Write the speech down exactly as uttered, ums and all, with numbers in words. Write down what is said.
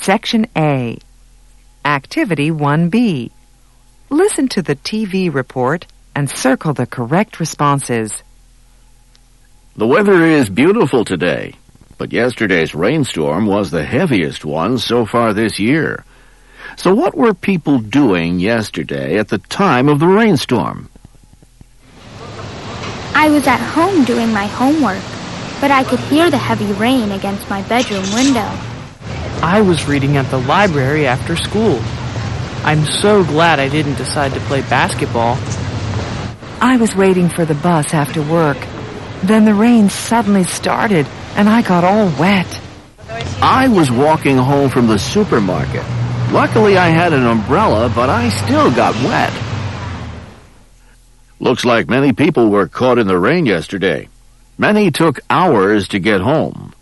Section A. Activity one B. Listen to the T V report and circle the correct responses. The weather is beautiful today, but yesterday's rainstorm was the heaviest one so far this year. So what were people doing yesterday at the time of the rainstorm? I was at home doing my homework, but I could hear the heavy rain against my bedroom window. I was reading at the library after school. I'm so glad I didn't decide to play basketball. I was waiting for the bus after work. Then the rain suddenly started, and I got all wet. I was walking home from the supermarket. Luckily, I had an umbrella, but I still got wet. Looks like many people were caught in the rain yesterday. Many took hours to get home.